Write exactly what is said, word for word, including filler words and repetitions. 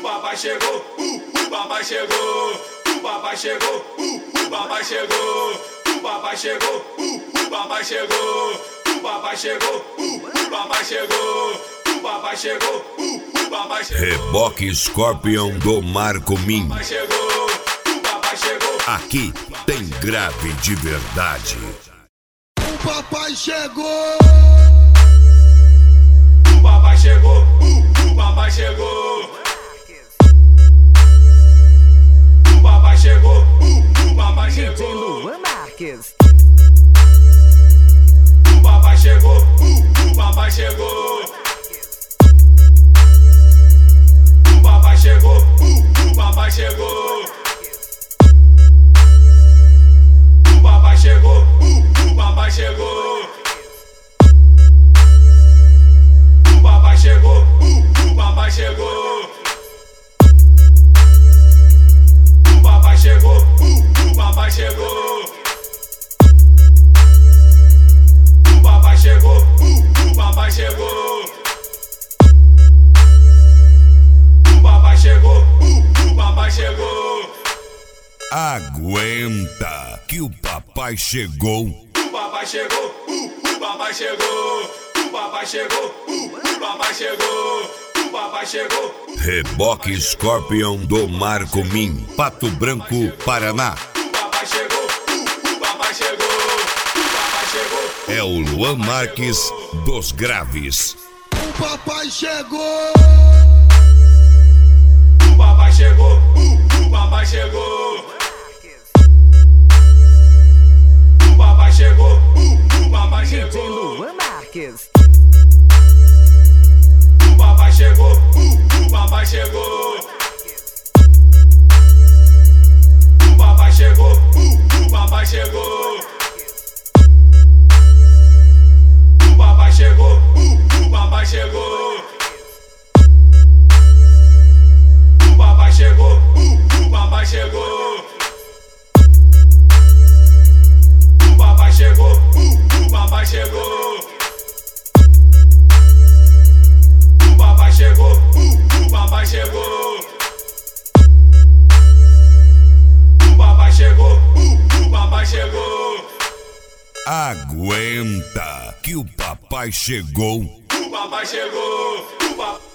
papai chegou, uh, o papai chegou, o papai chegou, uh, o papai chegou, o papai chegou, uh, o papai chegou, o papai chegou, uh, o papai chegou, o papai chegou, uh, o papai chegou. Reboque Scorpion do Marco Min. Papai chegou, o papai chegou. Aqui tem grave de verdade. O papai chegou. O papai chegou, uh, o papai chegou. O papai chegou, uh, o papai chegou. Luan Marques. O papai chegou, uh, o papai chegou. O papai chegou, uh, o papai chegou. O papai chegou, uh, o papai chegou. O papai chegou, uh, o papai chegou. O papai chegou, uh, o papai chegou. O papai chegou, uh, o papai chegou. O papai chegou, uh, o papai chegou. Aguenta que o papai chegou. O papai chegou, uh, o papai chegou. O papai chegou, uh, o papai chegou. O papai chegou. Reboque Scorpion do Marco Min, Pato Branco, Paraná. O papai chegou, uh, o papai chegou. O papai chegou. É o Luan Marques dos Graves. O papai chegou. O papai chegou, uh, o papai chegou. O papai chegou, uh, o papai chegou. Luan Marques. O papai chegou, uh, o papai chegou. O papai chegou, uh, o papai chegou. O papai chegou, uh, o papai chegou. O papai chegou, uh, o papai chegou. O papai chegou, uh, o papai chegou. O papai chegou, uh, o papai chegou. O papai chegou, uh, o papai chegou. Aguenta que o papai chegou. O papai chegou. O papai